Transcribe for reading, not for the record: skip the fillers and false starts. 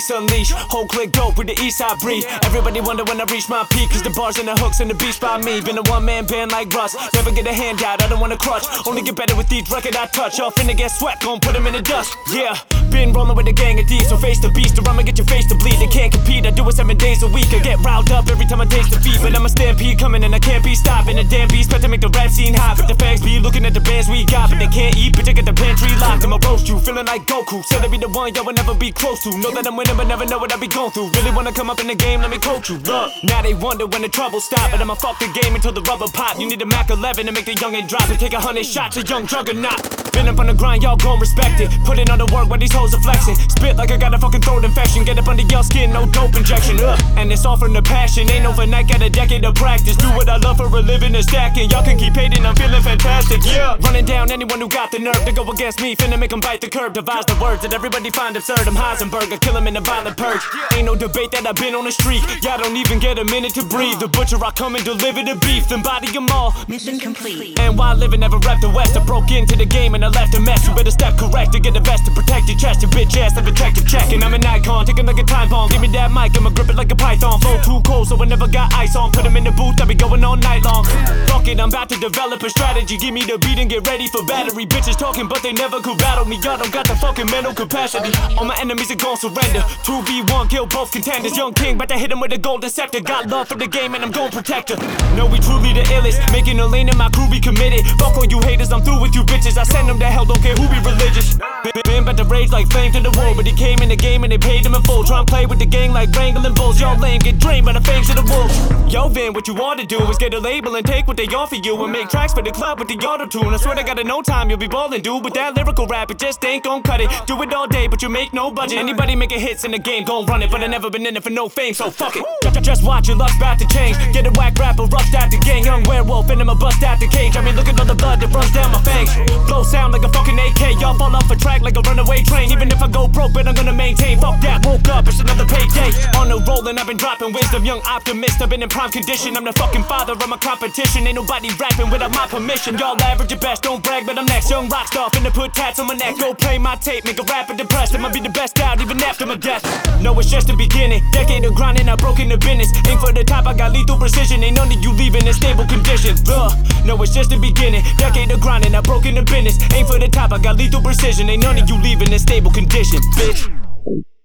beast unleash. Whole click dope with the east side breed. Everybody wonder when I reach my peak, cause the bars and the hooks and the beats by me. Been a one-man band like Russ, never get a handout, I don't want a crutch. Only get better with each record I touch. Y'all finna get swept, gon' put them in the dust. Yeah, been rolling with a gang of thieves, so face the beast or I'ma get your face to bleed. They can't compete, I do it 7 days a week. I get riled up every time I taste defeat, but I'm a stampede coming and I can't be stopping. A damn beast got to make the rap scene hot, but the fags be looking at the bands we got, but they can't eat, but they get the pantry locked. I'ma roast you, feeling like Goku, said I be the one y'all will never be close to. Know that I'm winning but never know what I be going through. Really wanna come up in the game, let me coach you. Look, now they wonder when the trouble stop, but I'ma fuck the game until the rubber pop. You need a Mac 11 to make the youngin' drop and take 100 shots, a young juggernaut. Been up on the grind, y'all gon' respect it. Put in on the work while these hoes are flexing. Spit like I got a fucking throat infection. Get up under your skin, no dope injection. And it's all from the passion. Ain't overnight, got a decade of practice. Do what I love for a living and stacking. Y'all can keep hating, I'm feeling fantastic. Yeah, running down anyone who got the nerve to go against me. Finna make them bite the curb. Devise the words that everybody find absurd. I'm Heisenberg, I kill him in a violent purge. Ain't no debate that I've been on the street. Y'all don't even get a minute to breathe. The butcher, I come and deliver the beef, then body them all. Mission complete. And while living, never rep the West. I broke into the game and I left a mess. You better step correct to get the vest to protect your chest. Your bitch ass, the detective check. And I'm an icon, ticking like a time bomb. Give me that mic, I'ma grip it like a python. Flow too cold, so I never got ice on. Put him in the booth, I be going all night long. Fuck it, I'm about to develop a strategy. Give me the beat and get ready for battery. Bitches talking, but they never could battle me. Y'all don't got the fucking mental capacity. All my enemies are gon' surrender. 2v1, kill both contenders. Young king, but I hit him with a golden scepter. Got love for the game and I'm gon' protect her. No, we truly the illest. Making a lane and my crew be committed. Fuck all you haters, I'm through with you bitches. I send them to hell, don't care who be religious. Been about to rage like flame to the wall, but he came in the game and they paid him in full. Try and play with the gang like wrangling bulls. Y'all lame, get drained by the fangs of the wolves. Yo, Vin, what you ought to do is get a label and take what they offer you and make tracks for the club with the auto-tune. I swear to God, in no time you'll be ballin', dude. With that lyrical rap, it just ain't gon' cut it. Do it all day, but you make no budget. Anybody making hits in the game gon' run it, but I never been in it for no fame, so fuck it. Just watch, your luck's about to change. Get a whack rapper, rushed out the gang. Young werewolf, and I'ma bust out the cage. I mean, look at all the blood that runs down my fangs. Flow sound like a fucking AK. Y'all fall off a track like a runaway train. Even if I go broke, but I'm gonna maintain. Fuck that, woke up, it's another payday. On the roll and I've been dropping wisdom. Young optimist, I've been in prime condition. I'm the fucking father of my competition. Ain't nobody rapping without my permission. Y'all average at best, don't brag, but I'm next. Young rock star, finna put tats on my neck. Go play my tape, make a rapper depressed. I'ma be the best out even after my death. No, it's just the beginning. Decade of grinding, I broke into business. Aim for the top, I got lethal precision. Ain't none of you leaving in stable conditions. No, it's just the beginning. Decade of grinding, I broke into business. Aim for the top, I got lethal precision. Ain't none of you leaving in stable conditions, bitch.